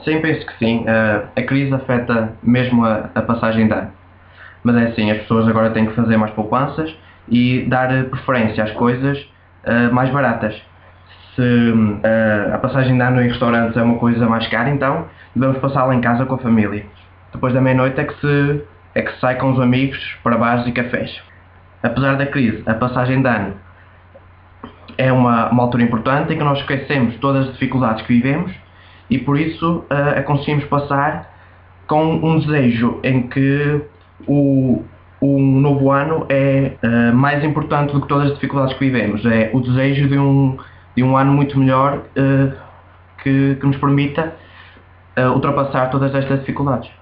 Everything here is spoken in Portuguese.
Sim, penso que sim. A crise afeta mesmo a passagem de ano. Mas é assim, as pessoas agora têm que fazer mais poupanças e dar preferência às coisas mais baratas. Se a passagem de ano em restaurantes é uma coisa mais cara, então devemos passá-la em casa com a família. Depois da meia-noite é que se sai com os amigos para bares e cafés. Apesar da crise, a passagem de ano é uma altura importante em que nós esquecemos todas as dificuldades que vivemos e por isso a conseguimos passar com um desejo em que o, o novo ano é mais importante do que todas as dificuldades que vivemos. É o desejo de um ano muito melhor que nos permita ultrapassar todas estas dificuldades.